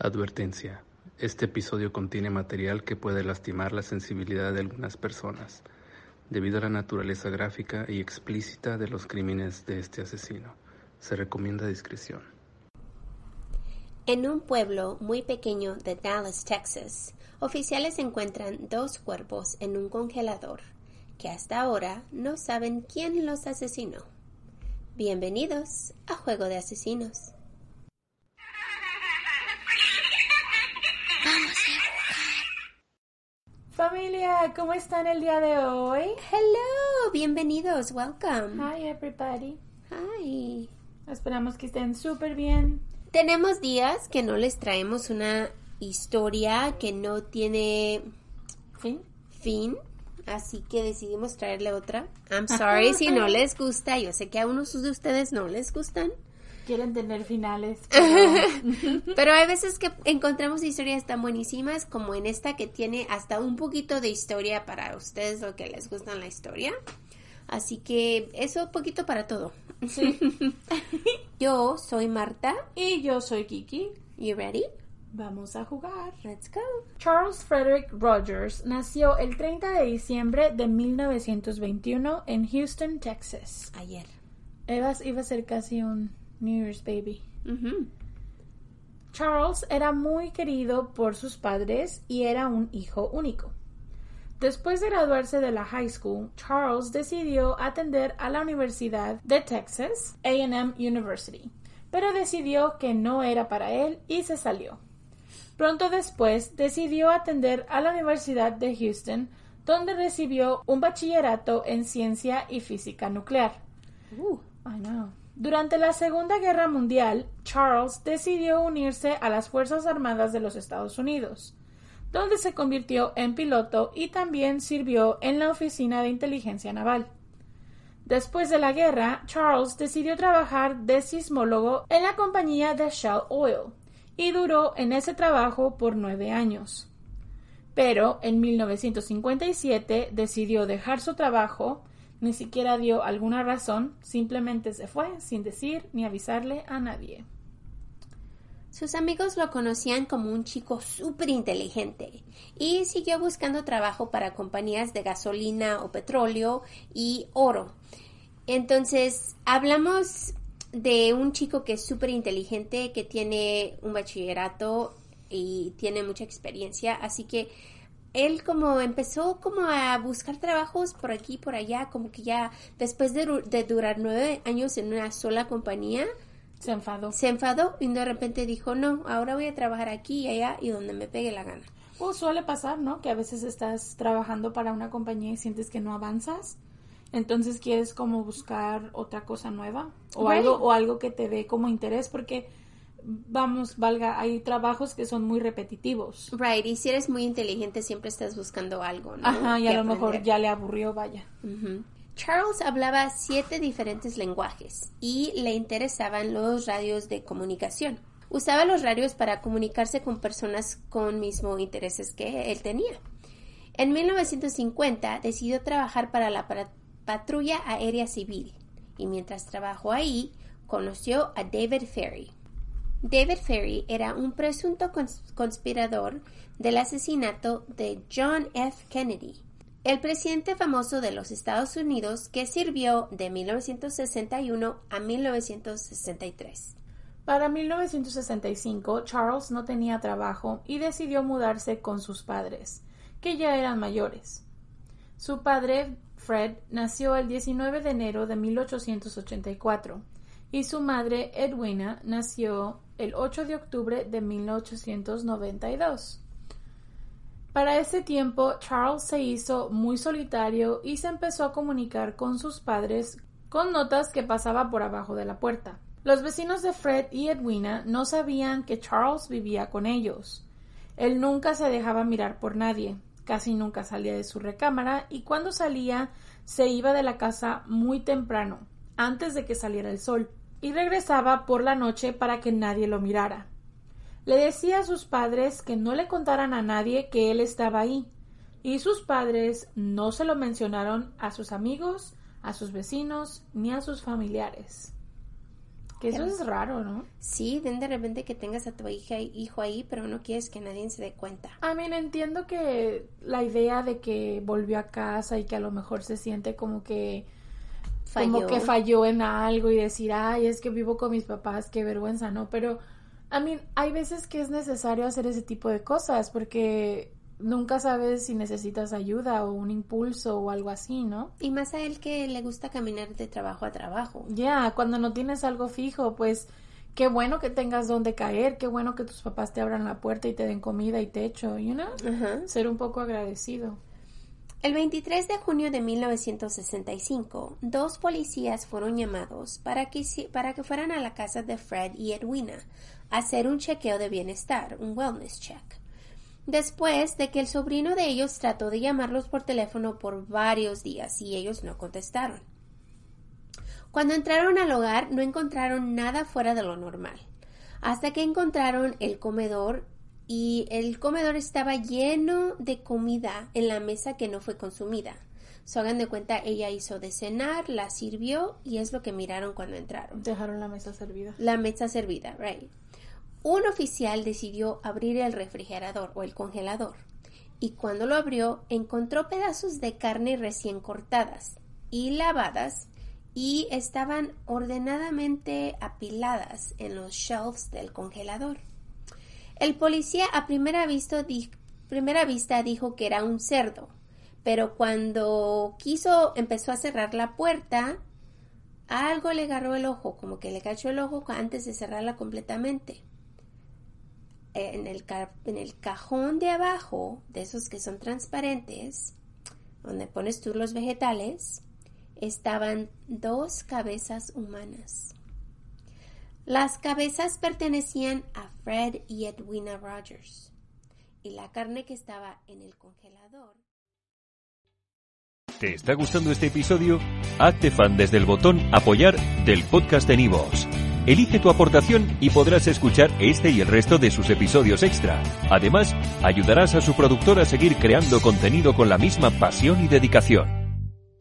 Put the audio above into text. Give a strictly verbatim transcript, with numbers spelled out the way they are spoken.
Advertencia: este episodio contiene material que puede lastimar la sensibilidad de algunas personas, debido a la naturaleza gráfica y explícita de los crímenes de este asesino. Se recomienda discreción. En un pueblo muy pequeño de Dallas, Texas, oficiales encuentran dos cuerpos en un congelador, que hasta ahora no saben quién los asesinó. Bienvenidos a Juego de Asesinos. Familia, ¿cómo están el día de hoy? Hello, bienvenidos, welcome. Hi everybody. Hi. Esperamos que estén súper bien. Tenemos días que no les traemos una historia que no tiene ¿Fin? fin, así que decidimos traerle otra. I'm sorry si no les gusta, yo sé que a unos de ustedes no les gustan. Quieren tener finales. Pero... pero hay veces que encontramos historias tan buenísimas como en esta que tiene hasta un poquito de historia para ustedes, lo que les gusta la historia. Así que eso, poquito para todo. Sí. Yo soy Marta. Y yo soy Kiki. You ready? Vamos a jugar. Let's go. Charles Frederick Rogers nació el treinta de diciembre de mil novecientos veintiuno en Houston, Texas. Ayer. Iba, iba a ser casi un New Year's baby. Uh-huh. Charles era muy querido por sus padres y era un hijo único. Después de graduarse de la high school, Charles decidió atender a la Universidad de Texas, A and M University, pero decidió que no era para él y se salió. Pronto después decidió atender a la Universidad de Houston, donde recibió un bachillerato en ciencia y física nuclear. Uh. I know. Durante la Segunda Guerra Mundial, Charles decidió unirse a las Fuerzas Armadas de los Estados Unidos, donde se convirtió en piloto y también sirvió en la Oficina de Inteligencia Naval. Después de la guerra, Charles decidió trabajar de sismólogo en la compañía de Shell Oil y duró en ese trabajo por nueve años. Pero en mil novecientos cincuenta y siete decidió dejar su trabajo. Ni siquiera dio alguna razón, simplemente se fue sin decir ni avisarle a nadie. Sus amigos lo conocían como un chico súper inteligente y siguió buscando trabajo para compañías de gasolina o petróleo y oro. Entonces, hablamos de un chico que es súper inteligente, que tiene un bachillerato y tiene mucha experiencia, así que él como empezó como a buscar trabajos por aquí y por allá, como que ya después de, de durar nueve años en una sola compañía, se enfadó. Se enfadó y de repente dijo, no, ahora voy a trabajar aquí y allá y donde me pegue la gana. Pues suele pasar, ¿no? Que a veces estás trabajando para una compañía y sientes que no avanzas. Entonces quieres como buscar otra cosa nueva o Right. algo o algo que te dé como interés porque... Vamos, valga, hay trabajos que son muy repetitivos. Right, y si eres muy inteligente siempre estás buscando algo, ¿no? Ajá, y a que lo aprender. mejor ya le aburrió, vaya. Uh-huh. Charles hablaba siete diferentes lenguajes y le interesaban los radios de comunicación. Usaba los radios para comunicarse con personas con mismos intereses que él tenía. En mil novecientos cincuenta decidió trabajar para la Patrulla Aérea Civil y mientras trabajó ahí conoció a David Ferrie. David Ferrie era un presunto cons- conspirador del asesinato de John F. Kennedy, el presidente famoso de los Estados Unidos que sirvió de mil novecientos sesenta y uno a mil novecientos sesenta y tres. Para mil novecientos sesenta y cinco, Charles no tenía trabajo y decidió mudarse con sus padres, que ya eran mayores. Su padre, Fred, nació el diecinueve de enero de mil ochocientos ochenta y cuatro y su madre, Edwina, nació el ocho de octubre de mil ochocientos noventa y dos. Para ese tiempo, Charles se hizo muy solitario y se empezó a comunicar con sus padres con notas que pasaba por abajo de la puerta. Los vecinos de Fred y Edwina no sabían que Charles vivía con ellos. Él nunca se dejaba mirar por nadie, casi nunca salía de su recámara y cuando salía se iba de la casa muy temprano, antes de que saliera el sol, y regresaba por la noche para que nadie lo mirara. Le decía a sus padres que no le contaran a nadie que él estaba ahí, y sus padres no se lo mencionaron a sus amigos, a sus vecinos, ni a sus familiares. Que eso es raro, ¿no? Sí, de de repente que tengas a tu hija hijo ahí, pero no quieres que nadie se dé cuenta. I mean, entiendo que la idea de que volvió a casa y que a lo mejor se siente como que falló. como que falló en algo y decir, ay, es que vivo con mis papás, qué vergüenza, ¿no? Pero, I mean, hay veces que es necesario hacer ese tipo de cosas porque nunca sabes si necesitas ayuda o un impulso o algo así, ¿no? Y más a él que le gusta caminar de trabajo a trabajo. Ya, yeah, cuando no tienes algo fijo, pues qué bueno que tengas donde caer, qué bueno que tus papás te abran la puerta y te den comida y techo, you know? Uh-huh. Ser un poco agradecido. El veintitrés de junio de mil novecientos sesenta y cinco, dos policías fueron llamados para que, para que fueran a la casa de Fred y Edwina a hacer un chequeo de bienestar, un wellness check. Después de que el sobrino de ellos trató de llamarlos por teléfono por varios días y ellos no contestaron. Cuando entraron al hogar no encontraron nada fuera de lo normal, hasta que encontraron el comedor y el comedor estaba lleno de comida en la mesa que no fue consumida. So, hagan de cuenta, ella hizo de cenar, la sirvió y es lo que miraron cuando entraron. Dejaron la mesa servida. La mesa servida, right. Un oficial decidió abrir el refrigerador o el congelador y cuando lo abrió encontró pedazos de carne recién cortadas y lavadas y estaban ordenadamente apiladas en los shelves del congelador. El policía a primera vista, di- primera vista dijo que era un cerdo, pero cuando quiso, empezó a cerrar la puerta, algo le agarró el ojo, como que le cachó el ojo antes de cerrarla completamente. En el, ca- en el cajón de abajo, de esos que son transparentes, donde pones tú los vegetales, estaban dos cabezas humanas. Las cabezas pertenecían a Fred y Edwina Rogers, y la carne que estaba en el congelador. ¿Te está gustando este episodio? Hazte fan desde el botón Apoyar del podcast de Nivos. Elige tu aportación y podrás escuchar este y el resto de sus episodios extra. Además, ayudarás a su productor a seguir creando contenido con la misma pasión y dedicación.